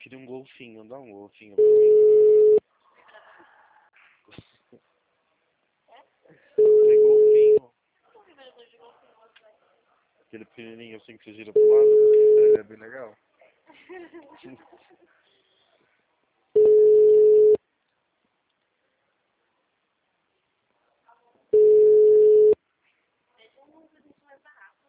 Queria um golfinho, dá um golfinho pra mim. Tem golfinho. Aquele pequenininho assim que você gira pro lado. Ele é bem legal.